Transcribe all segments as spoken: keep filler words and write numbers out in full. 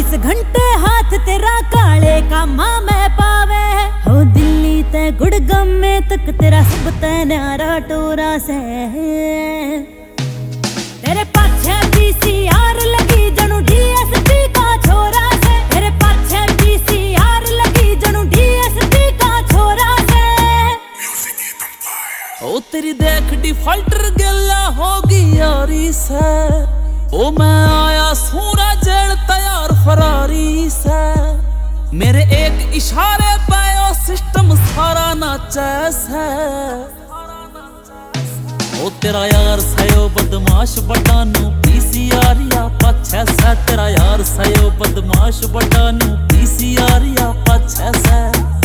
चौबीस घंटे हाथ तेरा काले कामा में पावे हो। दिल्ली ते गुड़गांव में तक तेरा सब ते न्यारा टोरा से। तेरे पाछे पीसीआर लगी जनू डीएसपी का छोरा से। तेरे पाछे पीसीआर लगी जनू डीएसपी का छोरा से। ओ तेरी देख डिफॉल्टर गला होगी यारी से। ओ मैं आया सूरा जेल तैयार फरारी से। मेरे एक इशारे पे ओ सिस्टम सारा नाचे से। ओ तेरा यार सयो बदमाश बटानू पीसीआर या पाछे से। तेरा यार सयो बदमाश बटानू पीसीआर या पाछे से।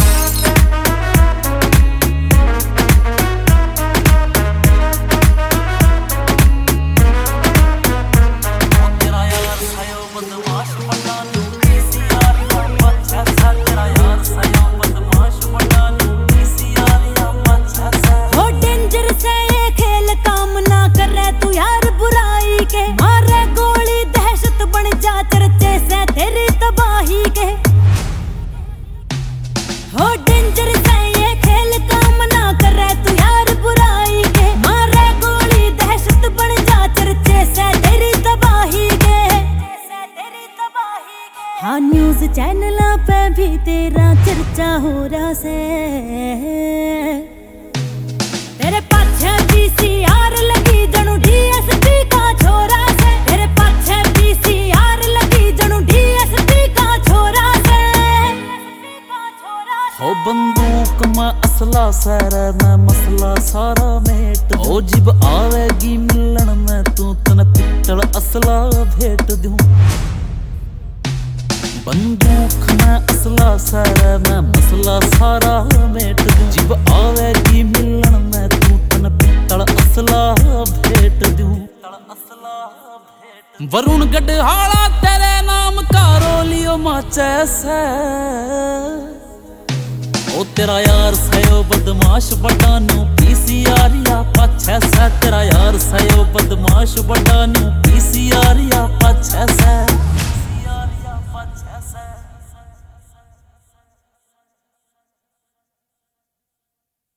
हो डेंजर से ये खेल काम ना करे तू यार बुराई के। मारे गोली दहशत बन जा चर्चे से तेरी तबाही के। हाँ न्यूज चैनल पे भी तेरा चर्चा हो रहा से। तेरे पाछे पीसीआर लगी जनू डीएसपी का छोरा से। तेरे पाछे पीसीआर लगी जनू डीएसपी का छोरा से। हो बंदूक में असला सारा मैं मसला सारा मेट। ओ जिब आवेगी मिलन में तू तन पित्तल असला भेट दूं। बंदूक में असला सारा मैं मसला सारा मेट दूं। जिब आवेगी मिलन में तू तन पित्तल असला भेट दूं। वरुण गढ़ाला तेरे नाम का रोलियो माचे से। ओ तेरा यार सयो बदमाश बटानू पीसीआर या पाछे से। तेरा यार सयो बदमाश बटानू पीसीआर या पाछे से।